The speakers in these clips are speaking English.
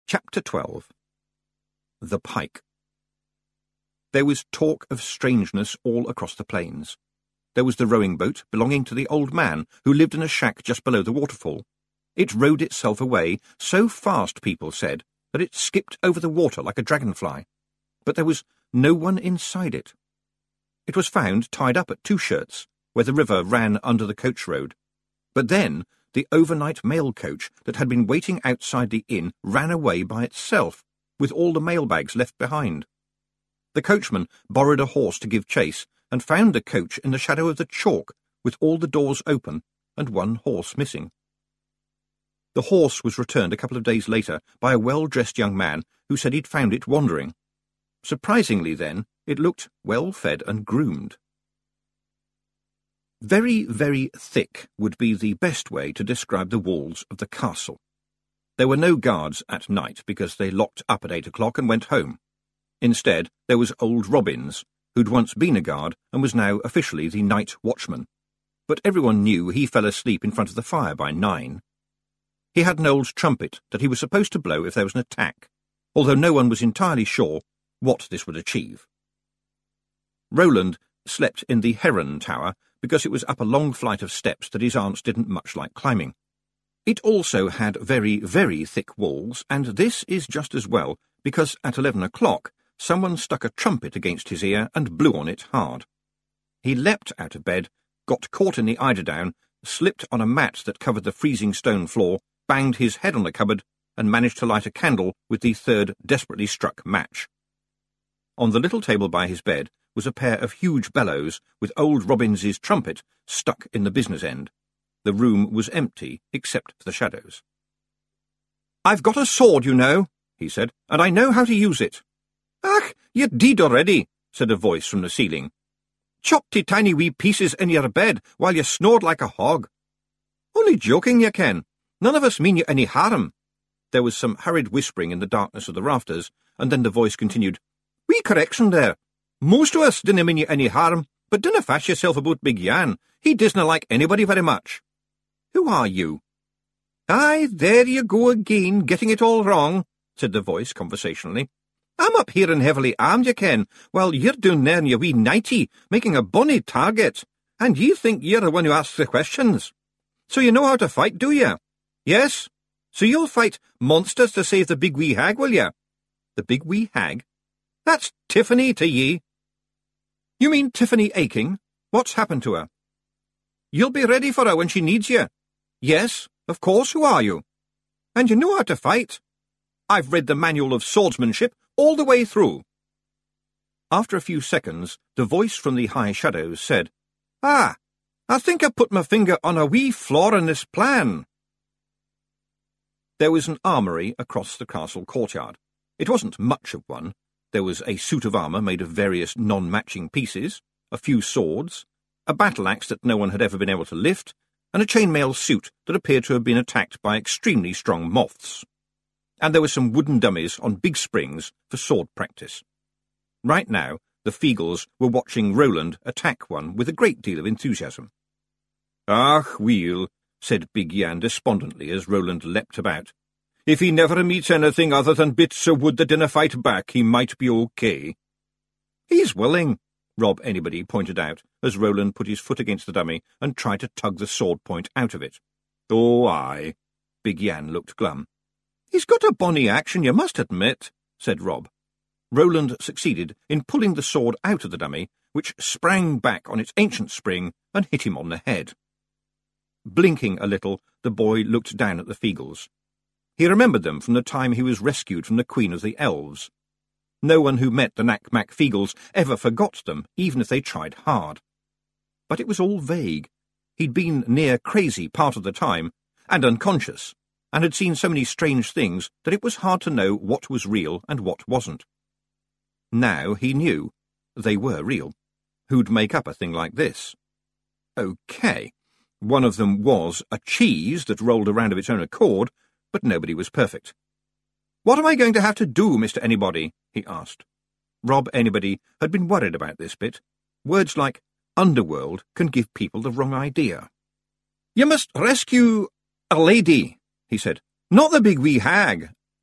Chapter 12. The Pike. There was talk of strangeness all across the plains. There was the rowing boat belonging to the old man who lived in a shack just below the waterfall. It rowed itself away so fast, people said, that it skipped over the water like a dragonfly. But there was no one inside it. It was found tied up at Two Shirts, where the river ran under the coach road. But then the overnight mail coach that had been waiting outside the inn ran away by itself, with all the mailbags left behind. The coachman borrowed a horse to give chase, and found the coach in the shadow of the chalk, with all the doors open and one horse missing. The horse was returned a couple of days later by a well-dressed young man who said he'd found it wandering. Surprisingly, then, it looked well-fed and groomed. Very, very thick would be the best way to describe the walls of the castle. There were no guards at night because they locked up at 8 o'clock and went home. Instead, there was old Robbins, who'd once been a guard and was now officially the night watchman. But everyone knew he fell asleep in front of the fire by 9. He had an old trumpet that he was supposed to blow if there was an attack, although no one was entirely sure what this would achieve. Roland slept in the Heron Tower because it was up a long flight of steps that his aunts didn't much like climbing. It also had very, very thick walls, and this is just as well, because at 11 o'clock someone stuck a trumpet against his ear and blew on it hard. He leapt out of bed, got caught in the eiderdown, slipped on a mat that covered the freezing stone floor, banged his head on the cupboard, and managed to light a candle with the third desperately struck match. On the little table by his bed was a pair of huge bellows with old Robbins's trumpet stuck in the business end. The room was empty, except for the shadows. "I've got a sword, you know," he said, "and I know how to use it." "Ach, you're dead already," said a voice from the ceiling. "Chopped to tiny wee pieces in your bed while you snored like a hog." "Only joking, you ken. None of us mean you any harm." There was some hurried whispering in the darkness of the rafters, and then the voice continued, "Wee correction there. Most of us dinna mean you any harm, but dinna fash yourself about Big Yan. He disna like anybody very much." "Who are you?" "Aye, there you go again, getting it all wrong," said the voice conversationally. "I'm up here and heavily armed, you ken, while you're down there in your wee nightie, making a bonny target, and ye think you're the one who asks the questions. So you know how to fight, do you? Yes? So you'll fight monsters to save the big wee hag, will you?" "The big wee hag? That's Tiffany to ye." "You mean Tiffany Aching? What's happened to her?" "You'll be ready for her when she needs you." "Yes, of course, who are you?" "And you know how to fight." "I've read the Manual of Swordsmanship all the way through." After a few seconds, the voice from the high shadows said, "Ah, I think I put my finger on a wee flaw in this plan." There was an armoury across the castle courtyard. It wasn't much of one. There was a suit of armour made of various non-matching pieces, a few swords, a battle-axe that no one had ever been able to lift, and a chainmail suit that appeared to have been attacked by extremely strong moths. And there were some wooden dummies on big springs for sword practice. Right now, the Feagles were watching Roland attack one with a great deal of enthusiasm. "Ach, weel," said Big Yan despondently as Roland leapt about. "If he never meets anything other than bits of wood that dinna fight back, he might be okay." "He's willing," Rob Anybody pointed out, as Roland put his foot against the dummy and tried to tug the sword point out of it. "Oh, aye." Big Yan looked glum. "He's got a bonny action, you must admit," said Rob. Roland succeeded in pulling the sword out of the dummy, which sprang back on its ancient spring and hit him on the head. Blinking a little, the boy looked down at the Feagles. He remembered them from the time he was rescued from the Queen of the Elves. No one who met the Knack-Mack Feagles ever forgot them, even if they tried hard. But it was all vague. He'd been near crazy part of the time, and unconscious, and had seen so many strange things that it was hard to know what was real and what wasn't. Now he knew. They were real. Who'd make up a thing like this? OK. One of them was a cheese that rolled around of its own accord, but nobody was perfect. "What am I going to have to do, Mr. Anybody?" he asked. Rob Anybody had been worried about this bit. Words like underworld can give people the wrong idea. "You must rescue a lady," he said. "Not the big wee hag.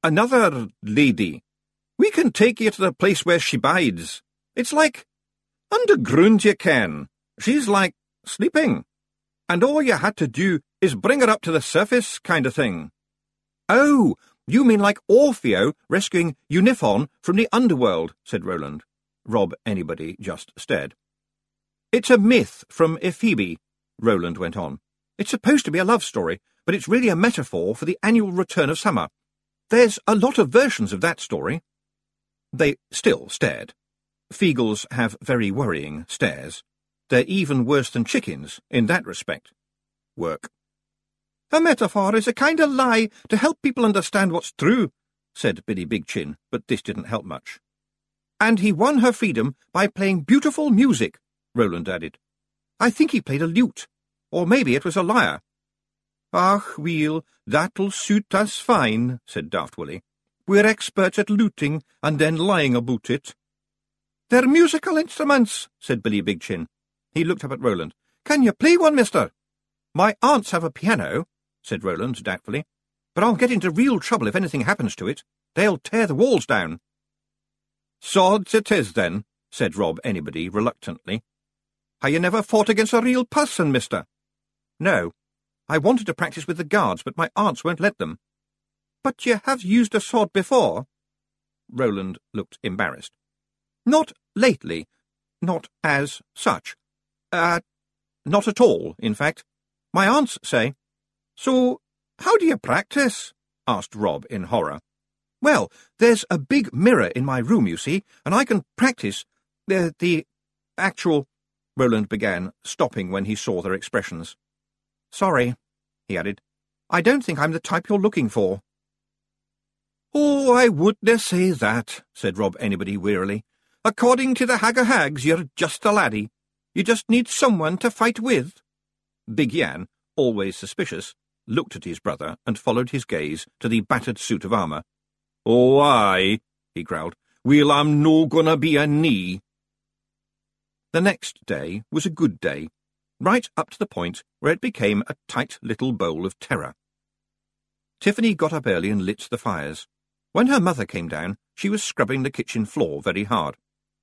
Another lady. We can take you to the place where she bides. It's like underground, you can. She's like sleeping. And all you had to do is bring her up to the surface, kind of thing. Oh, you mean like Orfeo rescuing Uniphon from the underworld, said Roland. Rob Anybody just stared. It's a myth from Ephebi, Roland went on. It's supposed to be a love story, but it's really a metaphor for the annual return of summer. There's a lot of versions of that story. They still stared. Feagles have very worrying stares. They're even worse than chickens in that respect. Work. A metaphor is a kind of lie to help people understand what's true, said Billy Big Chin, but this didn't help much. And he won her freedom by playing beautiful music, Roland added. I think he played a lute, or maybe it was a lyre. "Ach, Weel, that'll suit us fine," said Daft Willie. "We're experts at luting and then lying about it." "They're musical instruments," said Billy Big Chin. He looked up at Roland. "Can you play one, mister?" "My aunts have a piano," said Roland doubtfully, "but I'll get into real trouble if anything happens to it. They'll tear the walls down." "Sods it is, then," said Rob Anybody reluctantly. "Ha' you never fought against a real person, mister?" "No. I wanted to practice with the guards, but my aunts won't let them." "But you have used a sword before?" Roland looked embarrassed. "Not lately. Not as such. Not at all, in fact. My aunts say." "So, how do you practice?" asked Rob in horror. "Well, there's a big mirror in my room, you see, and I can practice the actual—" Roland began, stopping when he saw their expressions. "Sorry," he added. "I don't think I'm the type you're looking for." "Oh, I wouldn't say that," said Rob Anybody wearily. "According to the Hags, you're just a laddie. You just need someone to fight with." Big Yan, always suspicious, looked at his brother and followed his gaze to the battered suit of armour. "Oh, aye," he growled. "Well, I'm no gonna be a knee." The next day was a good day, right up to the point where it became a tight little bowl of terror. Tiffany got up early and lit the fires. When her mother came down, she was scrubbing the kitchen floor very hard.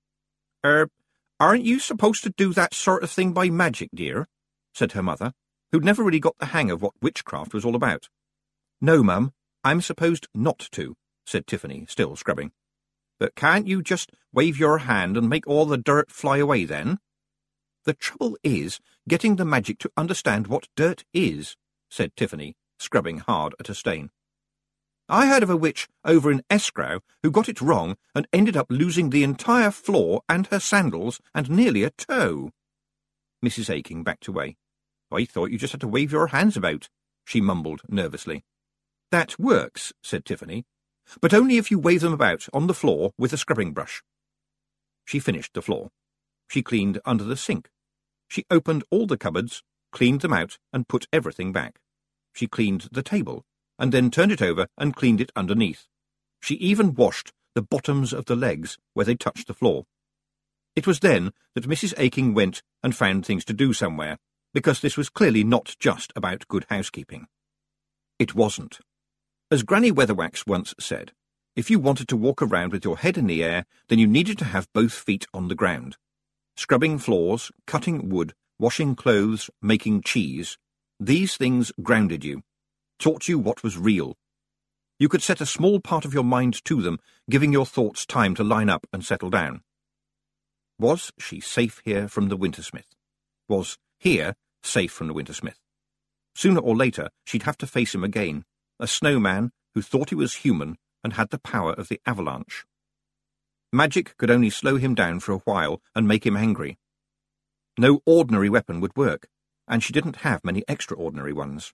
Aren't you supposed to do that sort of thing by magic, dear?" said her mother, who'd never really got the hang of what witchcraft was all about. "No, Mum, I'm supposed not to," said Tiffany, still scrubbing. "But can't you just wave your hand and make all the dirt fly away then?" "The trouble is getting the magic to understand what dirt is," said Tiffany, scrubbing hard at a stain. "I heard of a witch over in Escrow who got it wrong and ended up losing the entire floor and her sandals and nearly a toe." Mrs. Aking backed away. "I thought you just had to wave your hands about," she mumbled nervously. "That works," said Tiffany, "but only if you wave them about on the floor with a scrubbing brush." She finished the floor. She cleaned under the sink. She opened all the cupboards, cleaned them out, and put everything back. She cleaned the table, and then turned it over and cleaned it underneath. She even washed the bottoms of the legs where they touched the floor. It was then that Mrs. Aking went and found things to do somewhere, because this was clearly not just about good housekeeping. It wasn't. As Granny Weatherwax once said, if you wanted to walk around with your head in the air, then you needed to have both feet on the ground. Scrubbing floors, cutting wood, washing clothes, making cheese, these things grounded you, taught you what was real. You could set a small part of your mind to them, giving your thoughts time to line up and settle down. Was she safe here from the Wintersmith? Was here safe from the Wintersmith? Sooner or later she'd have to face him again, a snowman who thought he was human and had the power of the avalanche. Magic could only slow him down for a while and make him angry. No ordinary weapon would work, and she didn't have many extraordinary ones.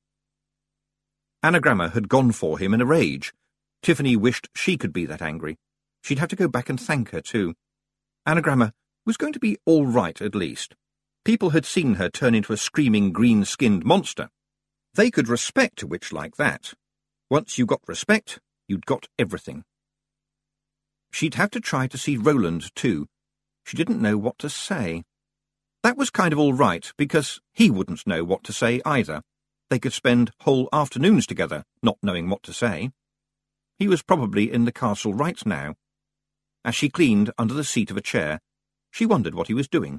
Anagramma had gone for him in a rage. Tiffany wished she could be that angry. She'd have to go back and thank her, too. Anagramma was going to be all right, at least. People had seen her turn into a screaming green-skinned monster. They could respect a witch like that. Once you got respect, you'd got everything. She'd have to try to see Roland, too. She didn't know what to say. That was kind of all right, because he wouldn't know what to say either. They could spend whole afternoons together, not knowing what to say. He was probably in the castle right now. As she cleaned under the seat of a chair, she wondered what he was doing.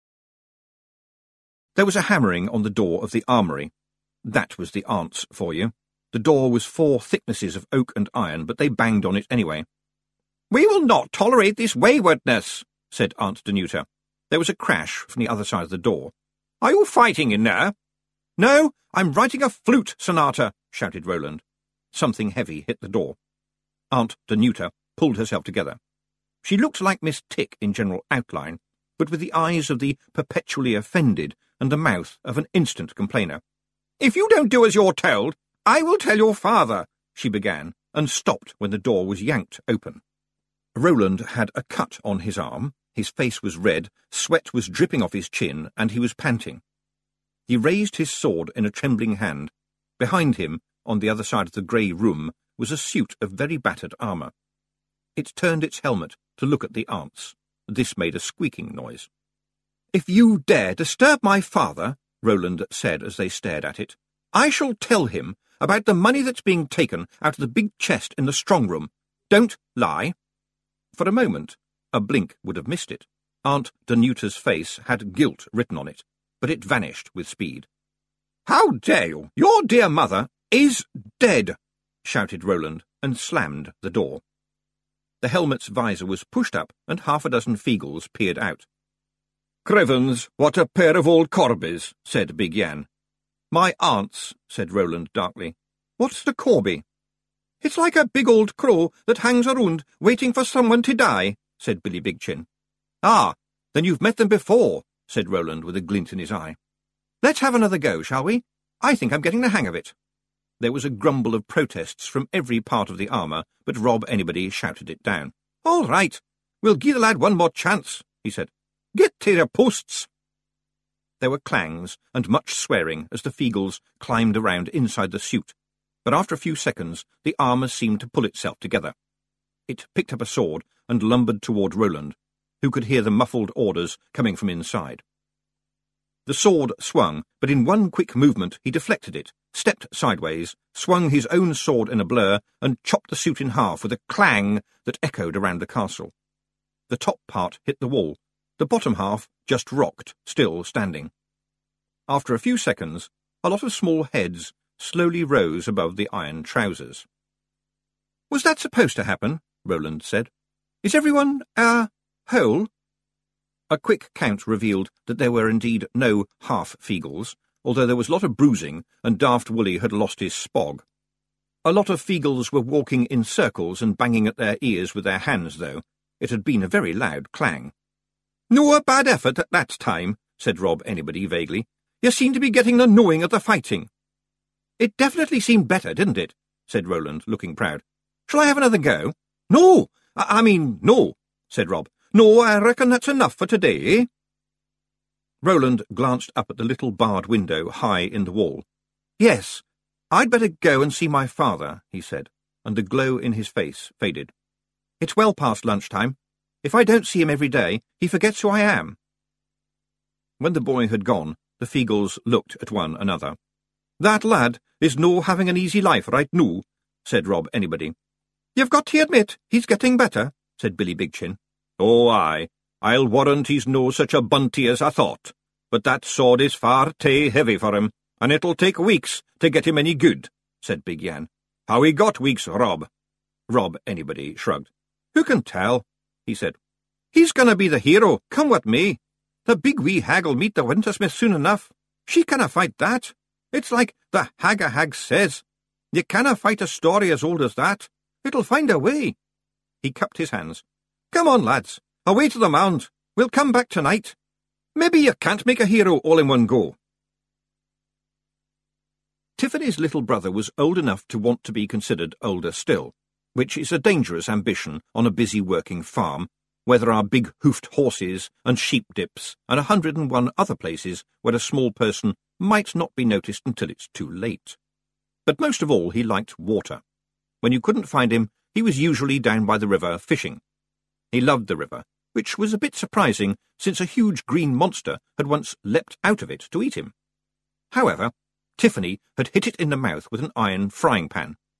There was a hammering on the door of the armoury. That was the aunt's for you. The door was 4 thicknesses of oak and iron, but they banged on it anyway. "We will not tolerate this waywardness," said Aunt Danuta. There was a crash from the other side of the door. "Are you fighting in there?" "No, I'm writing a flute sonata," shouted Roland. Something heavy hit the door. Aunt Danuta pulled herself together. She looked like Miss Tick in general outline, but with the eyes of the perpetually offended and the mouth of an instant complainer. "If you don't do as you're told, I will tell your father," she began, and stopped when the door was yanked open. Roland had a cut on his arm, his face was red, sweat was dripping off his chin, and he was panting. He raised his sword in a trembling hand. Behind him, on the other side of the grey room, was a suit of very battered armour. It turned its helmet to look at the aunts. This made a squeaking noise. "If you dare disturb my father," Roland said as they stared at it, "I shall tell him about the money that's being taken out of the big chest in the strong room. Don't lie." For a moment, a blink would have missed it. Aunt Danuta's face had guilt written on it, but it vanished with speed. "How dare you? Your dear mother is dead," shouted Roland, and slammed the door. The helmet's visor was pushed up, and 6 Feagles peered out. "Crevens, what a pair of old Corbies," said Big Yan. "My aunts," said Roland darkly. "What's the Corby?" "It's like a big old crow that hangs around waiting for someone to die," said Billy Big Chin. "Ah, then you've met them before," said Roland with a glint in his eye. "Let's have another go, shall we? I think I'm getting the hang of it." There was a grumble of protests from every part of the armour, but Rob Anybody shouted it down. "All right, we'll give the lad one more chance," he said. "Get to your posts." There were clangs and much swearing as the Feagles climbed around inside the suit, but after a few seconds the armour seemed to pull itself together. It picked up a sword and lumbered toward Roland, who could hear the muffled orders coming from inside. The sword swung, but in one quick movement he deflected it, stepped sideways, swung his own sword in a blur, and chopped the suit in half with a clang that echoed around the castle. The top part hit the wall. The bottom half just rocked, still standing. After a few seconds, a lot of small heads slowly rose above the iron trousers. "Was that supposed to happen?" Roland said. "Is everyone, whole?" A quick count revealed that there were indeed no half-Feagles, although there was a lot of bruising, and Daft Woolly had lost his spog. A lot of Feagles were walking in circles and banging at their ears with their hands, though. It had been a very loud clang. "No a bad effort at that time," said Rob Anybody vaguely. "You seem to be getting the knowing of the fighting." "It definitely seemed better, didn't it?" said Roland, looking proud. "Shall I have another go?" "No, no," said Rob. "No, I reckon that's enough for today, eh?" Roland glanced up at the little barred window high in the wall. "Yes, I'd better go and see my father," he said, and the glow in his face faded. "It's well past lunchtime. If I don't see him every day, he forgets who I am." When the boy had gone, the Feagles looked at one another. "That lad is no having an easy life right noo," said Rob Anybody. "You've got to admit he's getting better," said Billy Big Chin. "Oh, aye, I'll warrant he's no such a bunty as I thought, but that sword is far too heavy for him, and it'll take weeks to get him any good," said Big Yan. "How he got weeks, Rob?" Rob Anybody shrugged. "Who can tell?" he said. "He's gonna be the hero, come what may. The big wee hag'll meet the Wintersmith soon enough. She canna fight that. It's like the Hag says. You canna fight a story as old as that. It'll find a way." He cupped his hands. "Come on, lads, away to the mound. We'll come back tonight. Maybe you can't make a hero all in one go." Tiffany's little brother was old enough to want to be considered older still, which is a dangerous ambition on a busy working farm, where there are big hoofed horses and sheep dips and 101 other places where a small person might not be noticed until it's too late. But most of all he liked water. When you couldn't find him, he was usually down by the river fishing. He loved the river, which was a bit surprising since a huge green monster had once leapt out of it to eat him. However, Tiffany had hit it in the mouth with an iron frying pan.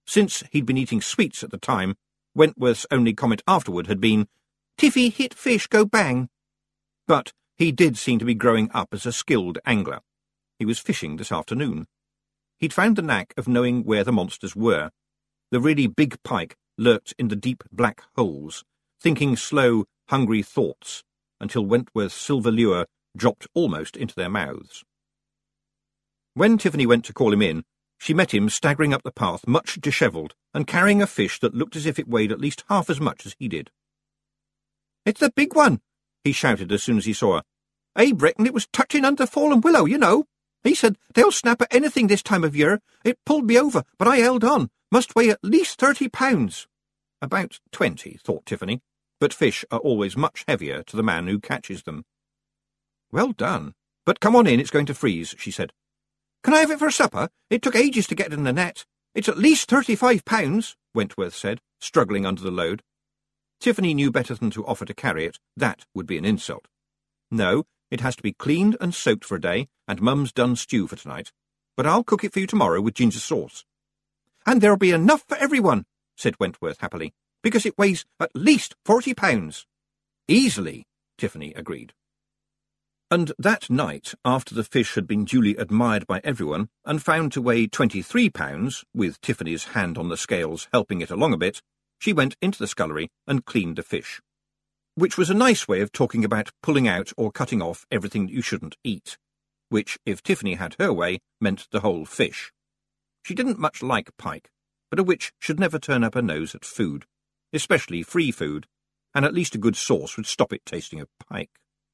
Since he'd been eating sweets at the time, Wentworth's only comment afterward had been, "Tiffy hit fish, go bang." But he did seem to be growing up as a skilled angler. He was fishing this afternoon. He'd found the knack of knowing where the monsters were. The really big pike lurked in the deep black holes, thinking slow, hungry thoughts, until Wentworth's silver lure dropped almost into their mouths. When Tiffany went to call him in, she met him staggering up the path, much dishevelled, and carrying a fish that looked as if it weighed at least half as much as he did. "It's the big one," he shouted as soon as he saw her. "Abe reckoned it was touching under Fallen Willow, you know. He said they'll snap at anything this time of year. It pulled me over, but I held on. Must weigh at least 30 pounds. About 20, thought Tiffany, but fish are always much heavier to the man who catches them. "Well done. But come on in, it's going to freeze," she said. "Can I have it for supper? It took ages to get it in the net. It's at least 35 pounds, Wentworth said, struggling under the load. Tiffany knew better than to offer to carry it. That would be an insult. "No, it has to be cleaned and soaked for a day, and Mum's done stew for tonight. But I'll cook it for you tomorrow with ginger sauce." "And there'll be enough for everyone," said Wentworth happily, "because it weighs at least 40 pounds. "Easily," Tiffany agreed. And that night, after the fish had been duly admired by everyone and found to weigh 23 pounds, with Tiffany's hand on the scales helping it along a bit, she went into the scullery and cleaned the fish. Which was a nice way of talking about pulling out or cutting off everything you shouldn't eat, which, if Tiffany had her way, meant the whole fish. She didn't much like pike, but a witch should never turn up her nose at food, especially free food, and at least a good sauce would stop it tasting of pike.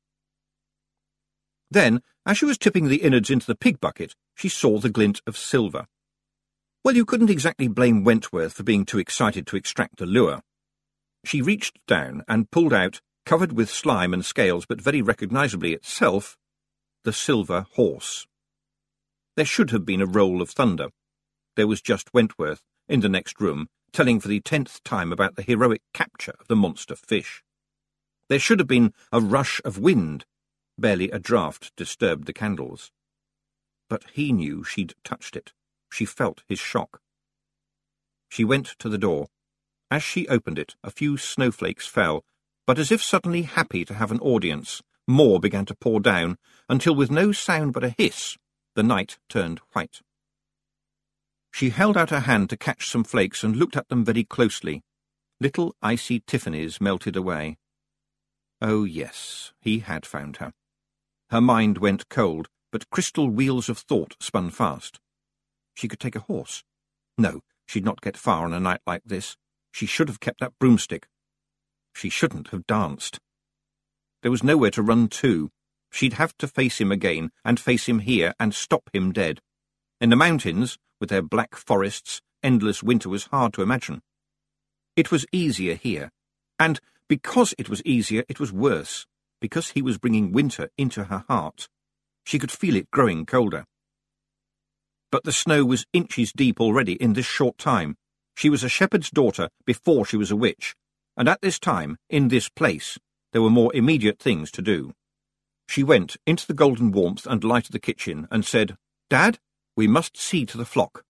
Then, as she was tipping the innards into the pig bucket, she saw the glint of silver. Well, you couldn't exactly blame Wentworth for being too excited to extract the lure. She reached down and pulled out, covered with slime and scales but very recognisably itself, the silver horse. There should have been a roll of thunder. There was just Wentworth, in the next room, telling for the 10th time about the heroic capture of the monster fish. There should have been a rush of wind. Barely a draught disturbed the candles. But he knew she'd touched it. She felt his shock. She went to the door. As she opened it, a few snowflakes fell, but as if suddenly happy to have an audience, more began to pour down, until with no sound but a hiss, the night turned white. She held out her hand to catch some flakes and looked at them very closely. Little icy Tiffany's melted away. Oh yes, he had found her. Her mind went cold, but crystal wheels of thought spun fast. She could take a horse. No, she'd not get far on a night like this. She should have kept that broomstick. She shouldn't have danced. There was nowhere to run to. She'd have to face him again, and face him here, and stop him dead. In the mountains, with their black forests, endless winter was hard to imagine. It was easier here, and because it was easier, it was worse. Because he was bringing winter into her heart. She could feel it growing colder. But the snow was inches deep already in this short time. She was a shepherd's daughter before she was a witch, and at this time, in this place, there were more immediate things to do. She went into the golden warmth and light of the kitchen and said, "Dad, we must see to the flock."